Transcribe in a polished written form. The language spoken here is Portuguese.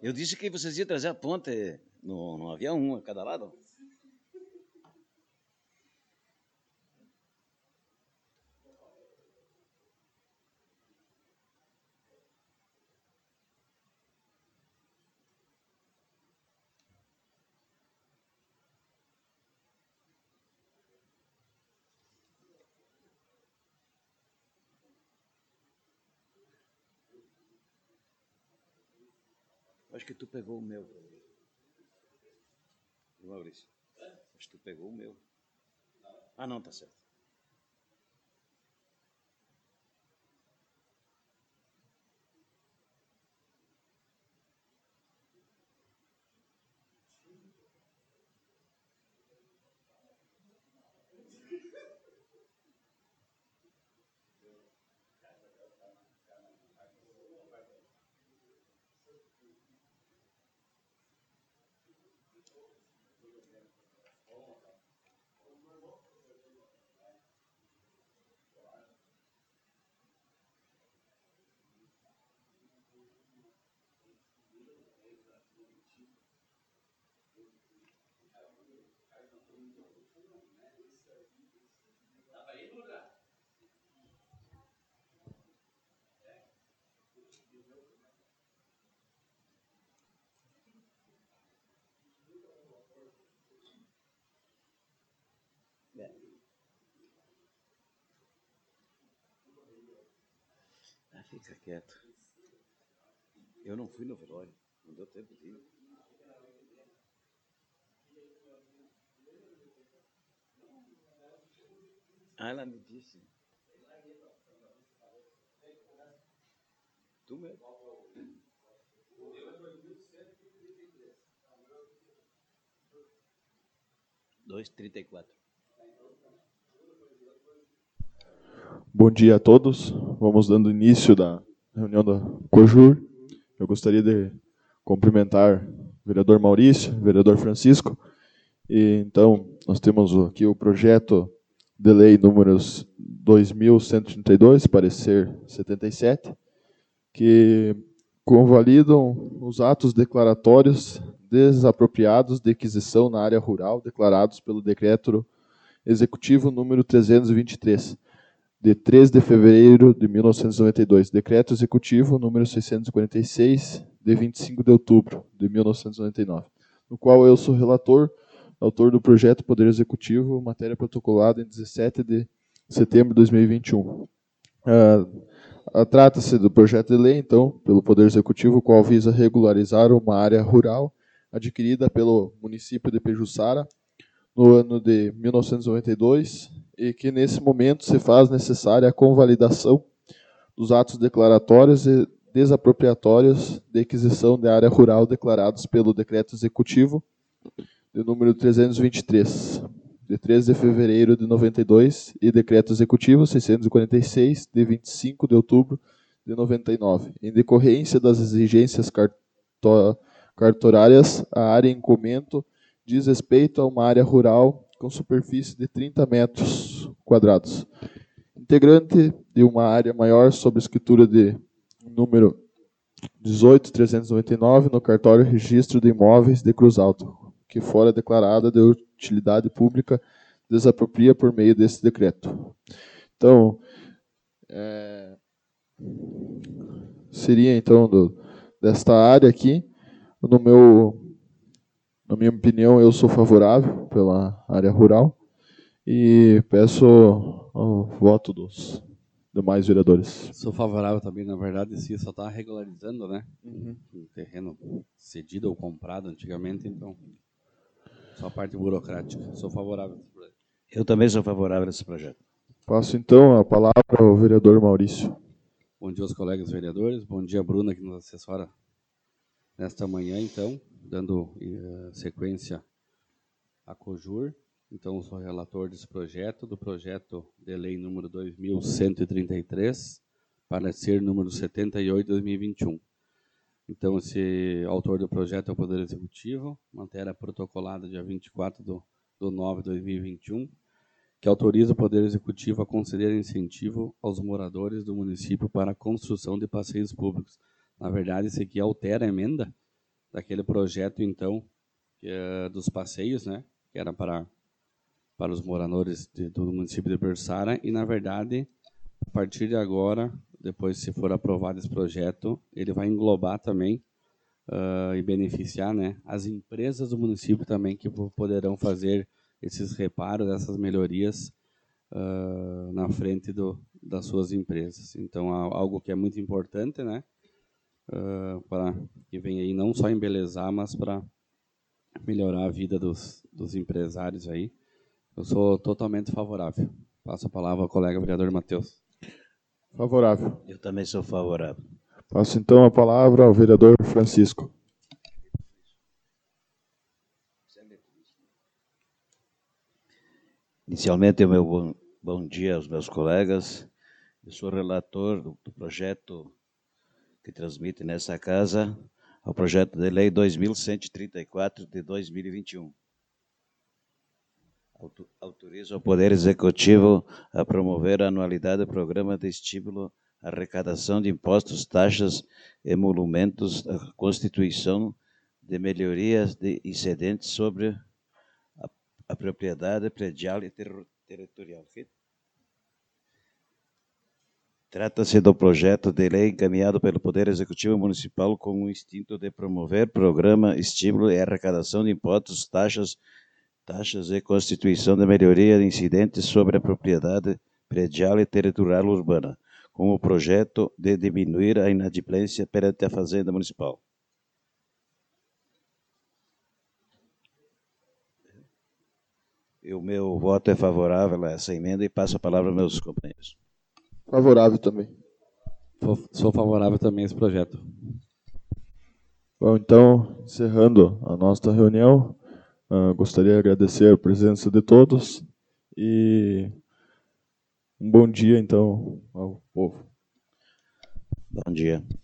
Eu disse que vocês iam trazer a ponte no avião, um a cada lado. Acho que tu pegou o meu, Maurício. Acho que tu pegou o meu. Ah, não, tá certo. Fica quieto. Eu não fui no velório. Não deu tempo de ir. Ah, ela me disse. Tu mesmo. 2,34. Bom dia a todos. Vamos dando início da reunião da COJUR. Eu gostaria de cumprimentar o vereador Maurício, o vereador Francisco. E, então, nós temos aqui o projeto de lei números 2132, parecer 77, que convalidam os atos declaratórios desapropriados de aquisição na área rural declarados pelo decreto executivo número 323, de 3 de fevereiro de 1992, decreto executivo número 646, de 25 de outubro de 1999, no qual eu sou relator, autor do projeto Poder Executivo, matéria protocolada em 17 de setembro de 2021. Trata-se do projeto de lei, então, pelo Poder Executivo, o qual visa regularizar uma área rural adquirida pelo município de Pejuçara no ano de 1992 e que, nesse momento, se faz necessária a convalidação dos atos declaratórios e desapropriatórios de aquisição de área rural declarados pelo Decreto Executivo de número 323, de 13 de fevereiro de 92, e Decreto Executivo 646, de 25 de outubro de 99. Em decorrência das exigências cartorárias, a área em comento diz respeito a uma área rural com superfície de 30 metros quadrados, integrante de uma área maior sob escritura de número 18.399 no cartório Registro de Imóveis de Cruz Alta, que fora declarada de utilidade pública, desapropria por meio desse decreto. Então, seria então desta área aqui, na minha opinião, eu sou favorável pela área rural e peço o voto dos demais vereadores. Sou favorável também, na verdade, se só está regularizando, né? Um terreno cedido ou comprado antigamente, então só a parte burocrática. Sou favorável. Eu também sou favorável a esse projeto. Passo então a palavra ao vereador Maurício. Bom dia aos colegas vereadores, bom dia a Bruna que nos assessora nesta manhã, então, dando sequência à COJUR. Então, sou relator desse projeto, do projeto de lei número 2133, parecer número 78 de 2021. Então, esse autor do projeto é o Poder Executivo, matéria protocolada dia 24 de 9 de 2021, que autoriza o Poder Executivo a conceder incentivo aos moradores do município para a construção de passeios públicos. Na verdade, esse aqui altera a emenda, daquele projeto, então, dos passeios, né, que era para os moradores do município de Berçara, e, na verdade, a partir de agora, depois, se for aprovado esse projeto, ele vai englobar também e beneficiar, né, as empresas do município também, que poderão fazer esses reparos, essas melhorias na frente das suas empresas. Então, algo que é muito importante, né, para que venha aí não só embelezar, mas para melhorar a vida dos empresários aí. Eu sou totalmente favorável. Passo a palavra ao colega vereador Matheus. Favorável. Eu também sou favorável. Passo então a palavra ao vereador Francisco. Inicialmente, o meu bom dia aos meus colegas. Eu sou relator do projeto que transmite nessa casa ao projeto de lei 2134 de 2021. Autoriza o Poder Executivo a promover a anualidade do Programa de Estímulo à Arrecadação de Impostos, Taxas e Emolumentos da Constituição de Melhorias de Incidentes sobre a Propriedade Predial e Territorial. Trata-se do projeto de lei encaminhado pelo Poder Executivo Municipal com o instinto de promover programa, estímulo e arrecadação de impostos, taxas e constituição de melhoria de incidentes sobre a propriedade predial e territorial urbana, com o projeto de diminuir a inadimplência perante a Fazenda Municipal. E o meu voto é favorável a essa emenda e passo a palavra aos meus companheiros. Favorável também. Sou favorável também a esse projeto. Bom, então, encerrando a nossa reunião, gostaria de agradecer a presença de todos e um bom dia, então, ao povo. Bom dia.